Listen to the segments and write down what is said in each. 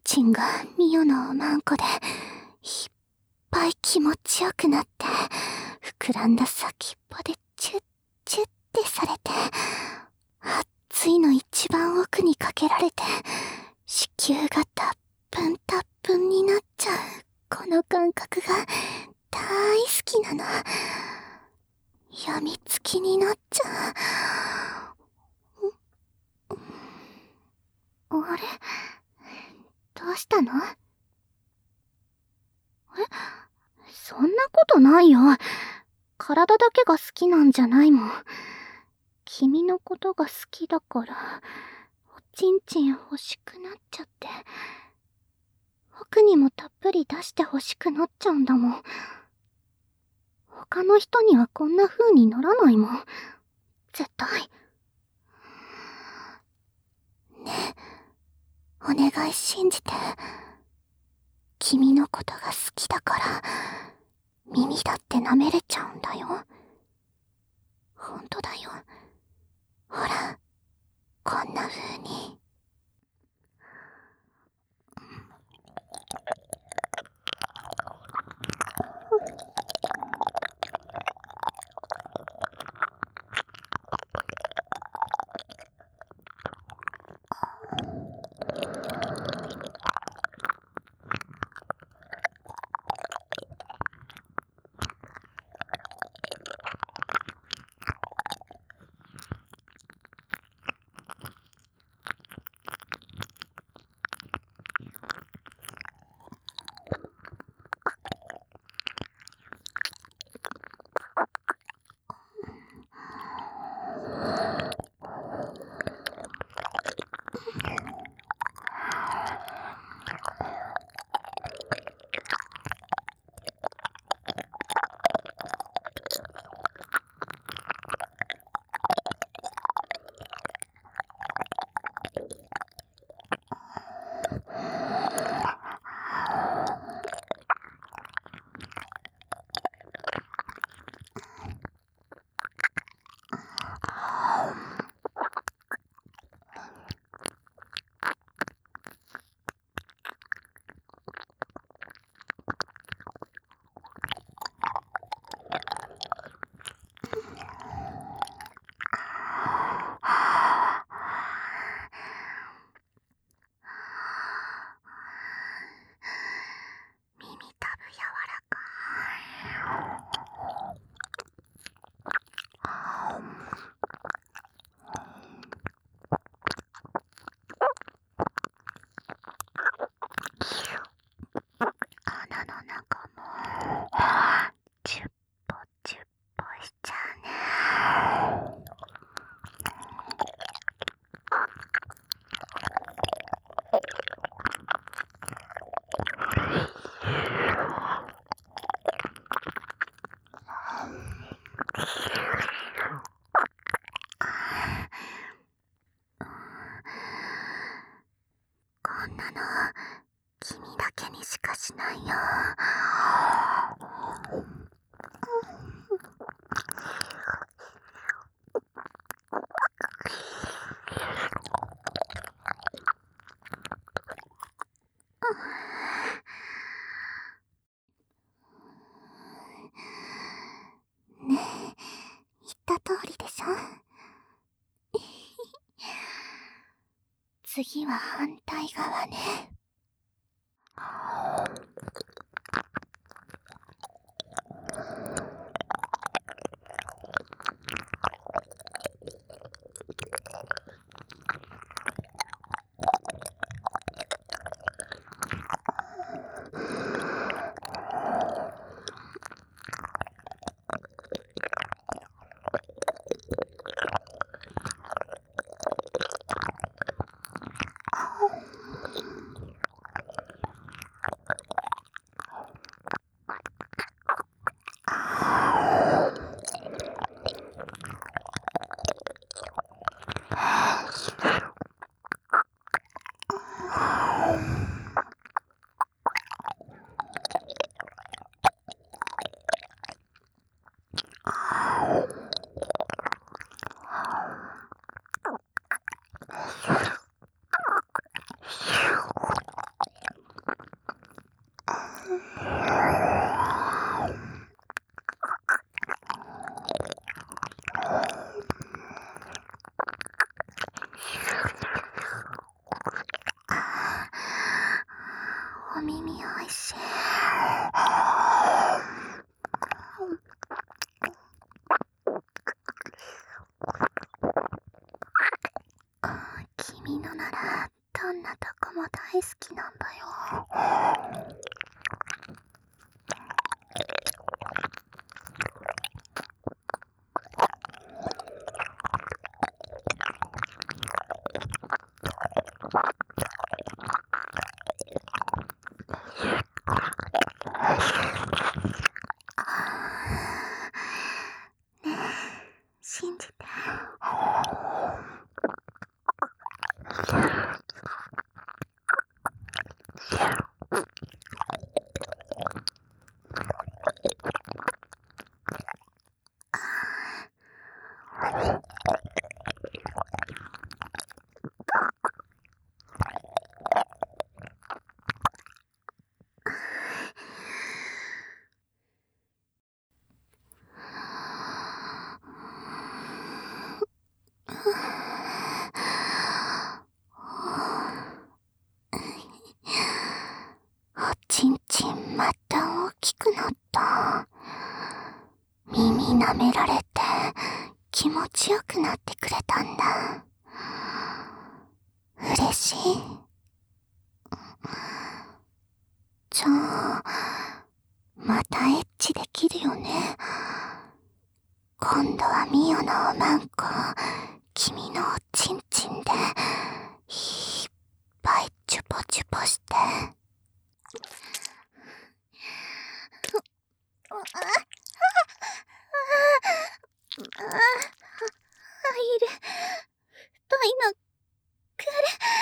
チンがミオのおまんこでいっぱい気持ちよくなって、膨らんだ先っぽでチュッチュッってされて、熱いの一番奥にかけられて、子宮がたっぷんたっぷんになっちゃう、この感覚が大好きなの。やみつきになっちゃう。あれ？どうしたの？そんなことないよ。体だけが好きなんじゃないもん。君のことが好きだから、おちんちん欲しくなっちゃって。僕にもたっぷり出して欲しくなっちゃうんだもん。他の人にはこんな風にならないもん。絶対。ねえ、お願い信じて。君のことが好きだから、耳だって舐めれちゃうんだよ。ほんとだよ。ほら、こんな風に。耳たぶ柔らかい。鼻の中もチュッポチュッポしちゃうね。こんなの君だけにしかしないよ。ねえ、言った通りでしょ。次は反対側ね。 なたかも大好きなんだよ。ねえ、信じて。おちんちんまた大きくなった。耳舐められて気持ちよくなってくれたんだ。嬉しい。じゃあ、またエッチできるよね。今度はミオのおまんこ、君のおちんちんでいっぱいチュポチュポして。入る。太いのくる。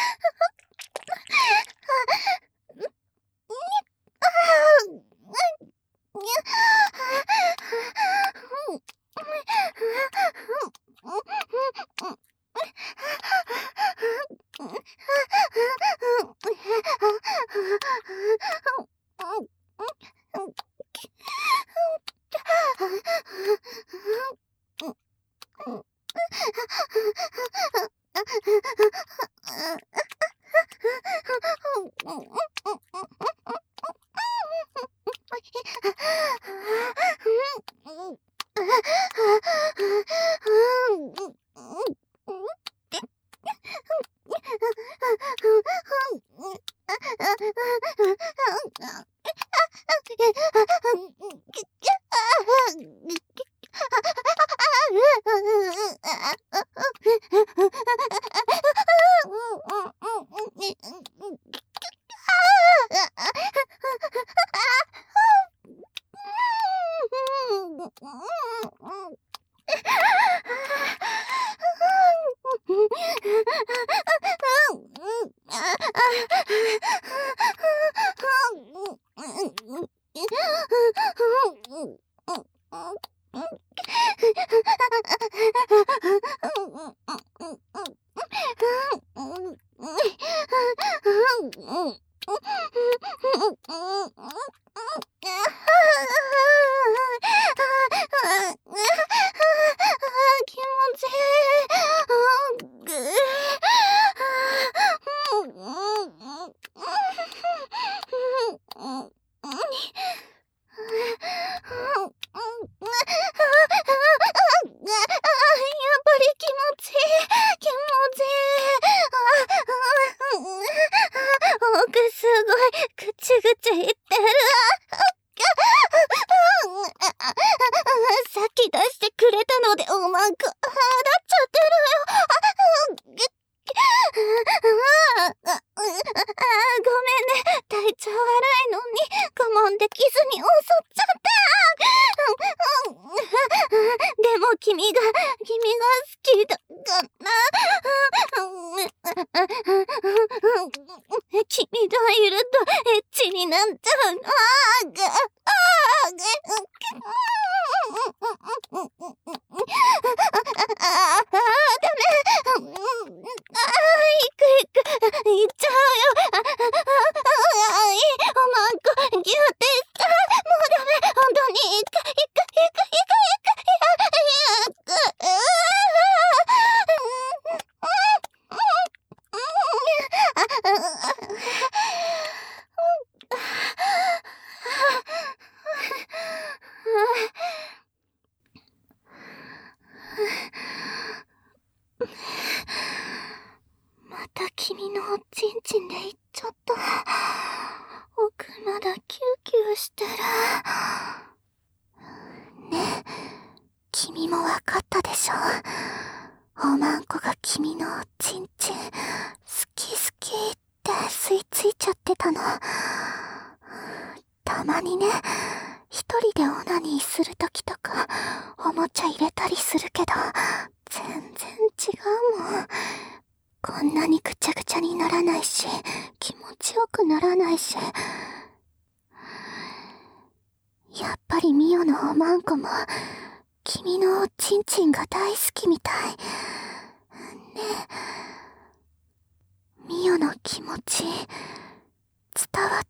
気持ちいい。奥すごいぐちぐち言ってる。さっき出してくれたのでおまんこ払っちゃってるよ。ごめんね、体調悪いのに我慢できずに襲っちゃった。でも君が好きだから。君がいるとエッチになっちゃうの。ダメ。行っちゃうよ。おまんこギューってした。もうダメ。本当に行く。 チンチンでいっちゃった。奥まだキューキューしてる。ねえ、君もわかったでしょ。おまんこが君のおちんちん好き好きって吸い付いちゃってたの。たまにね、一人でオナニーするときとかおもちゃ入れたりするけど、全然違うもん。こんなにぐちゃぐちゃにならないし、気持ちよくならないし。やっぱりミオのおまんこも君のおちんちんが大好きみたいね。ミオの気持ち伝わった。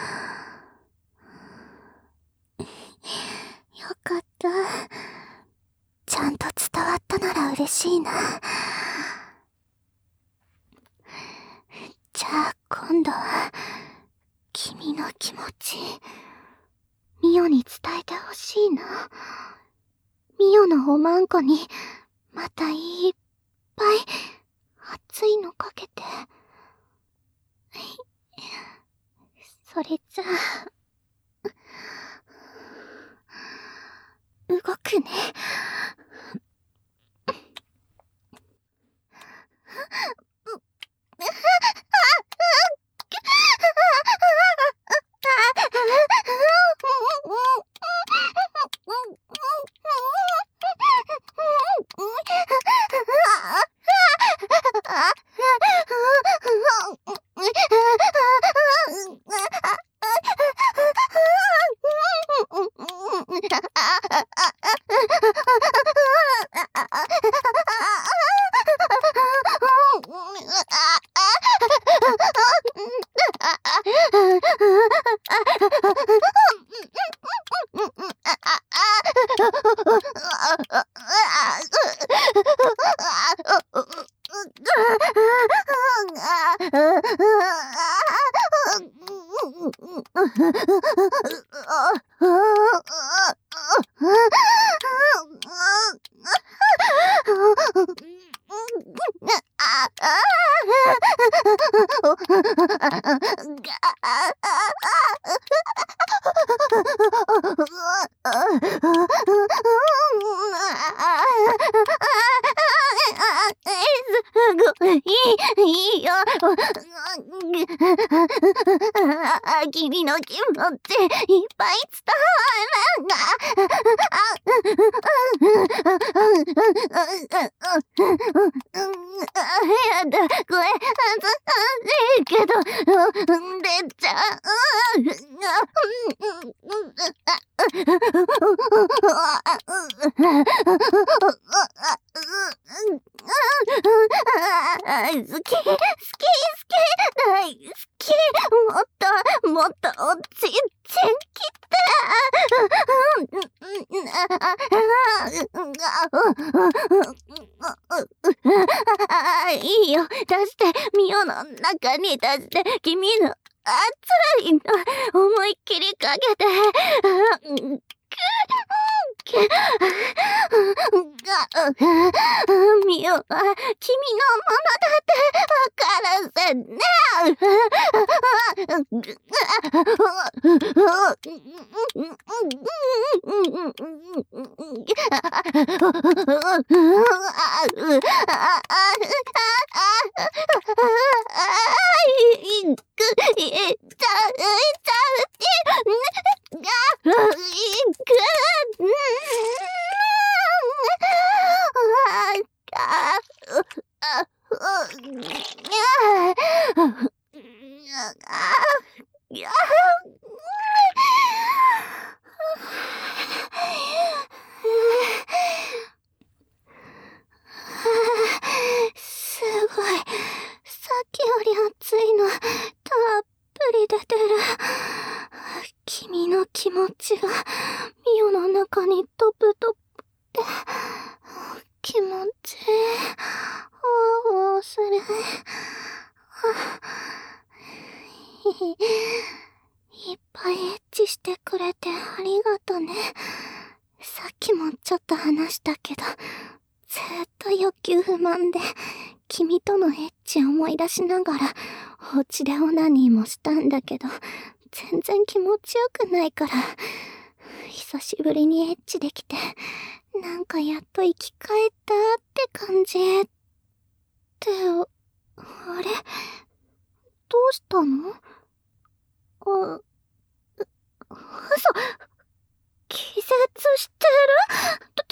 よかった。ちゃんと伝わったなら嬉しいな。じゃあ今度は君の気持ちミオに伝えてほしいな。ミオのおまんこにまたいっぱい熱いのかけて。それじゃあ動くね。いいよ。君の気持ちいっぱい伝やだ、これ恥ずかしいけど出ちゃ好き大好き。もっとおちんちんきて。いいよ、出して、ミオの中に出して、君の熱いの思いっきりかけて。ミオは君のものだって分からせね。すごい。さっきより熱いのたっぷり出てる。君の気持ちがミオの中にトプトプって気持ちいい。それいっぱいエッチしてくれてありがとね。さっきもちょっと話したけど、ずっと欲求不満で君とのエッチ思い出しながら、お家でオナニーもしたんだけど、全然気持ちよくないから、久しぶりにエッチできて、なんかやっと生き返ったって感じ。って、あれ？どうしたの？嘘！気絶してる？